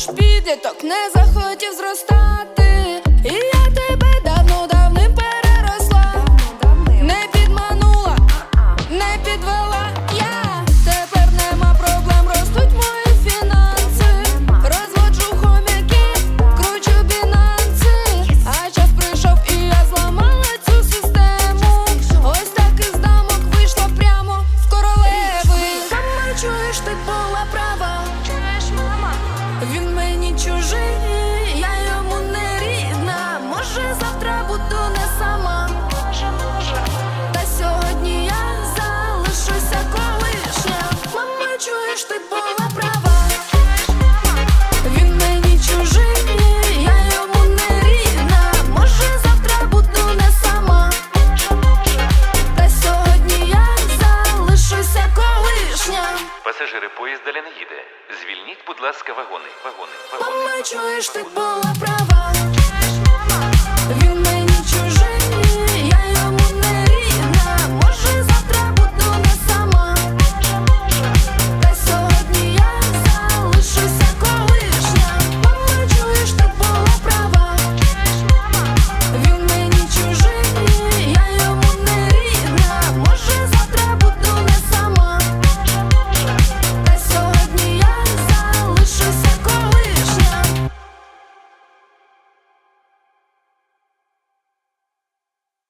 ж підліток, не захотів зростати. І я тебе давно-давним переросла. Не підманула, не підвела я. Тепер нема проблем, ростуть мої фінанси. Розводжу хомяків, кручу бінанси. А час прийшов і я зламала цю систему. Ось так із дамок вийшла прямо в королеви. Мама, чуєш, ти була права. Він мені чужий, я йому не рідна. Може, завтра буду не сама. Та сьогодні я залишуся колишня. Мама, чуєш, ти була права. Він мені чужий, я йому не рідна. Може, завтра буду не сама. Та сьогодні я залишуся колишня. Пасажири, поїзд далі не їде. Звільніть, будь ласка, вагони. Мама, чуєш, ти була права. Він